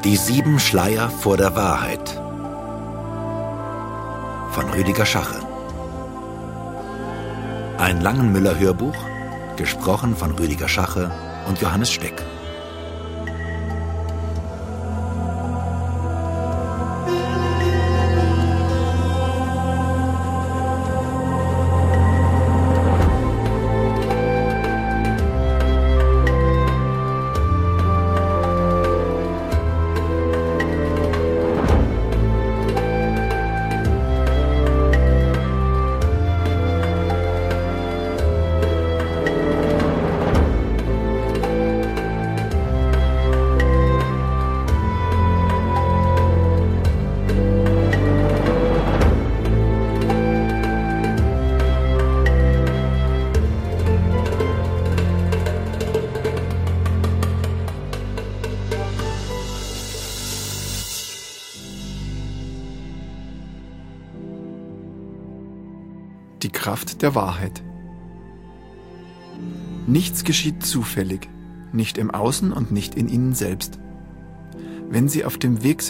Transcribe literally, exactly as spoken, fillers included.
Die sieben Schleier vor der Wahrheit von Rüdiger Schache. Ein Langenmüller-Hörbuch, gesprochen von Rüdiger Schache und Johannes Steck. Die Kraft der Wahrheit. Nichts geschieht zufällig, nicht im Außen und nicht in Ihnen selbst. Wenn Sie auf dem Weg sind,